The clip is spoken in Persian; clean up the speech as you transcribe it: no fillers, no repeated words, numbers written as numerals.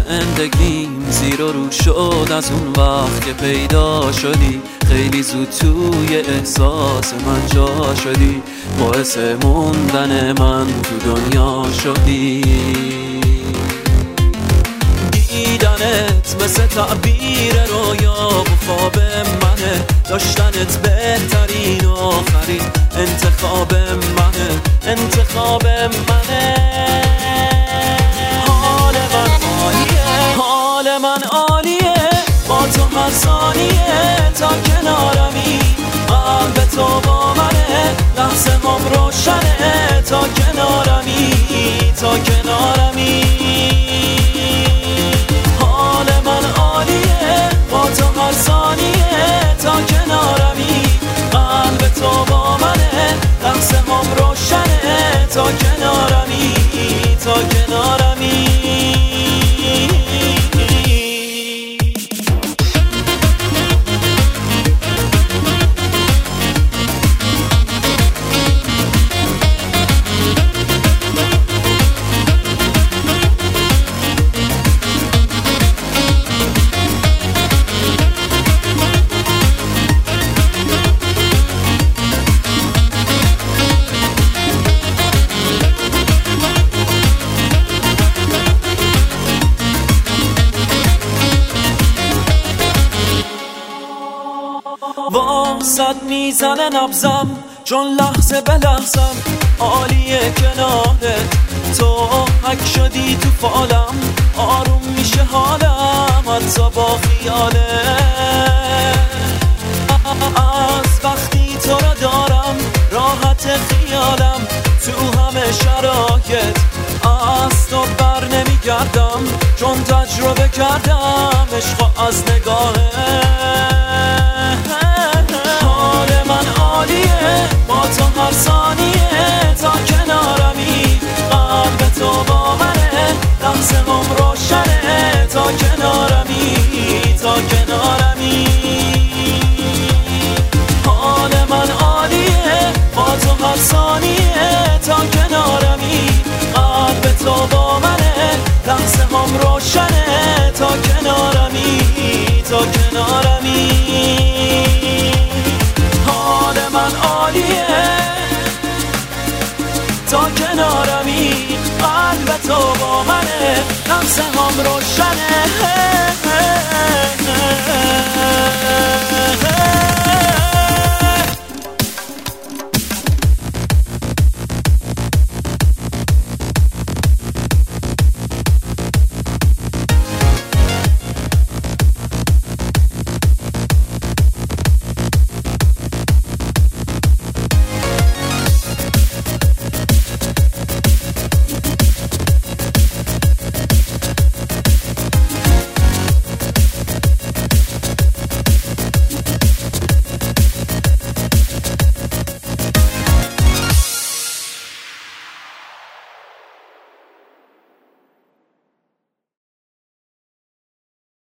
زندگیم زیر و رو شد از اون وقت که پیدا شدی. خیلی زود توی احساس من جا شدی، باعث موندن من تو دنیا شدی. دیدنت مثل تعبیر رویا و خواب منه، داشتنت بهترین آخرین انتخاب منه، انتخاب منه. حال من عالیه، حال من عالیه، با تو هر ثانیه تا کنارمی. قلب تو با منه، لحظه هم روشنه تا کنارمی، تا کنارمی. حال من عالیه، با تو هر ثانیه تا کنارمی. قلب تو با منه، لحظه هم روشنه تا کنارمی، تا کنارمی. واسد میزنه نبزم، چون لحظه به لحظم عالیه کنارت. تو حک شدی تو فالم، آروم میشه حالم حتی با خیاله. از وقتی تو را دارم راحت خیالم، تو همه شرایط از تو بر نمیگردم، چون تجربه کردم عشق از نگاهه. حال من عالیه، با تو هر ثانیه تا کنارمی. قلب تو با منه، لحظه هم روشنه تا کنارمی، تا کنارمی. حال من عالیه، با تو هر ثانیه تا کنارمی. قلب تو با منه، لحظه هم روشنه تا کنارمی، تا کنارمی. حال من عالیه، تا کنارمی. قلب تو با منه، لحظه هم روشنه.